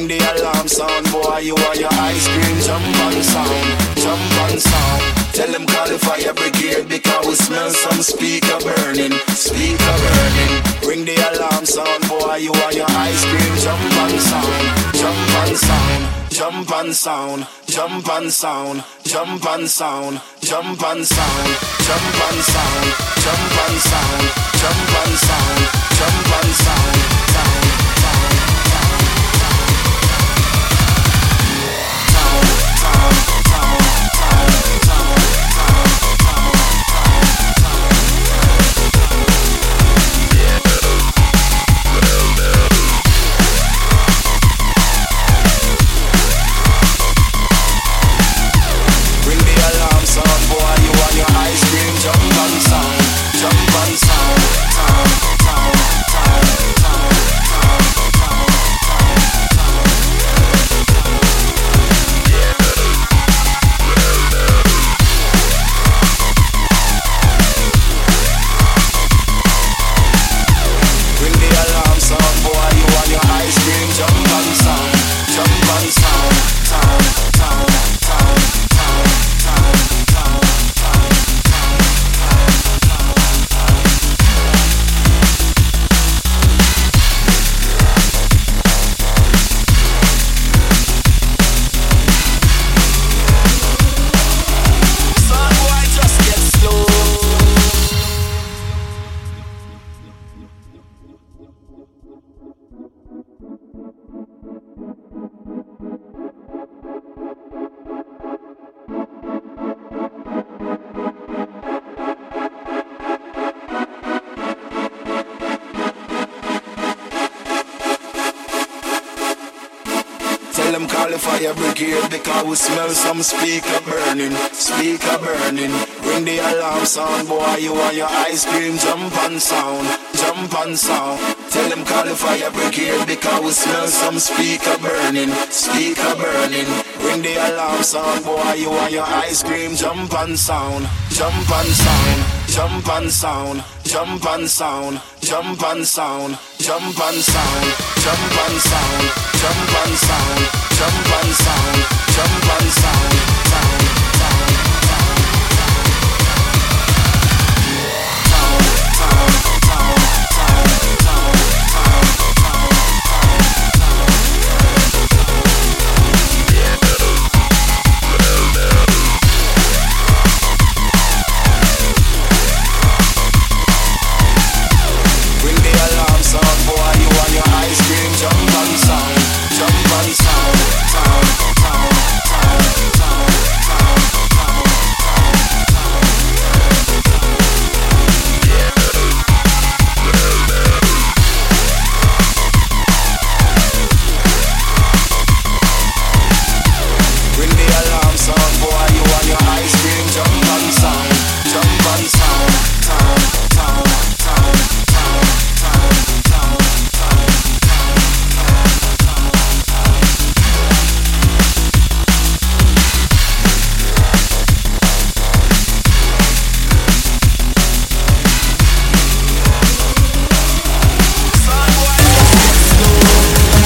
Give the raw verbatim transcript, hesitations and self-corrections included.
Ring the alarm sound, boy, you are your ice cream. Jump on sound, jump on sound. Tell them call the fire brigade because we smell some speaker burning, speaker burning. Ring the alarm sound, boy, you are your ice cream. Jump on sound, jump on sound, jump on sound, jump on sound, jump on sound, jump on sound, jump on sound, jump on sound, jump on sound, jump on sound, sound, sound, sound, sound, sound, sound, sound. Fire brigade because we smell some speaker burning, speaker burning. Ring the alarm sound, boy, you are your ice cream. Jump on sound, jump on sound. Tell them call the fire brigade because we smell some speaker burning, speaker burning. Ring the alarm sound, boy, you are your ice cream. Jump on sound, jump on sound, jump on sound, jump on sound, jump on sound, jump on sound, jump on sound, jump on sound, jump on sound, jump on sound, sound, sound.